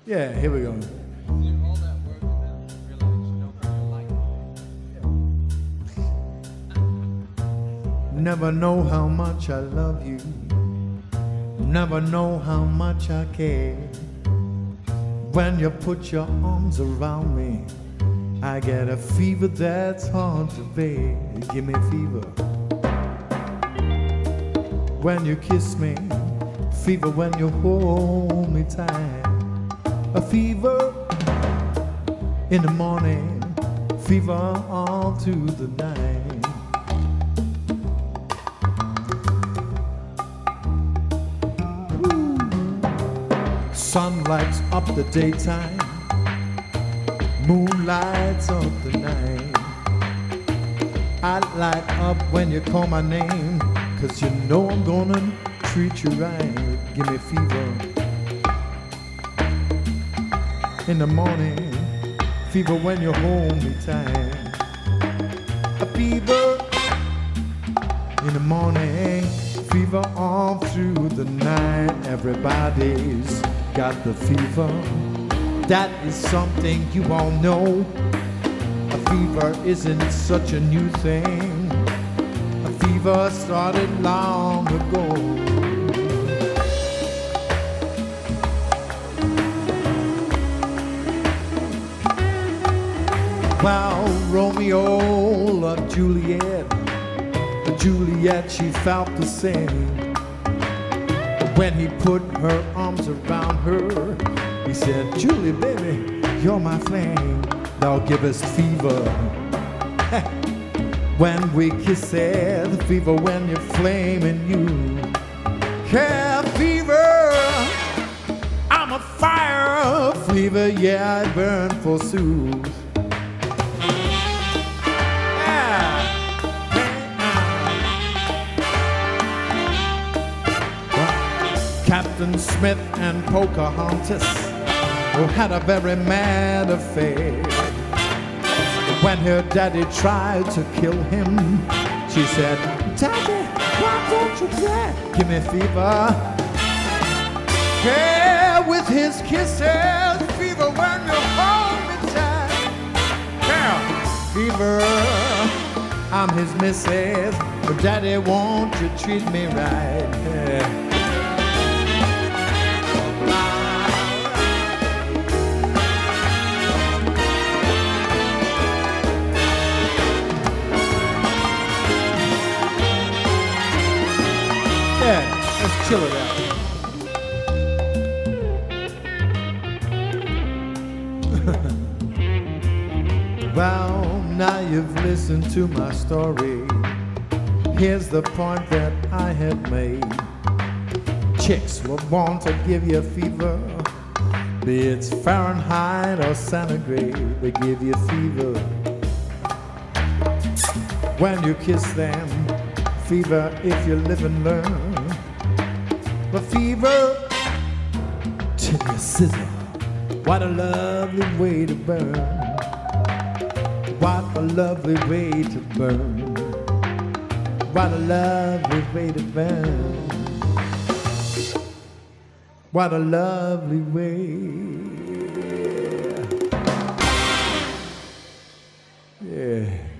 Yeah, here we go. Never know how much I love you. Never know how much I care. When you put your arms around me, I get a fever that's hard to bear. You give me fever when you kiss me, fever when you hold me tight. A fever in the morning, fever all through the night. Woo. Sun lights up the daytime, moon lights up the night. I light up when you call my name, 'cause you know I'm gonna treat you right. Give me fever in the morning, fever when you hold me tight. A fever in the morning, fever all through the night. Everybody's got the fever. That is something you all know. A fever isn't such a new thing. A fever started long ago. Well, Romeo loved Juliet, but Juliet, she felt the same. When he put her arms around her, he said, Julie, baby, you're my flame. Thou givest fever when we kiss it, fever when you're flaming you. Yeah, fever, I'm a fire fever, yeah, I burn forsooth. Captain Smith and Pocahontas, who had a very mad affair. When her daddy tried to kill him, she said, Daddy, why don't you try? Give me fever. Yeah, with his kisses, fever when you hold me tight. Yeah, fever, I'm his missus, but Daddy, won't you treat me right? Yeah. Yeah, let's chill it out. Well, now you've listened to my story. Here's the point that I have made. Chicks will want to give you fever, be it Fahrenheit or centigrade. They give you fever when you kiss them. Fever if you live and learn. The fever till you sizzle. What a lovely way to burn. What a lovely way to burn. What a lovely way to burn. What a lovely way. Yeah.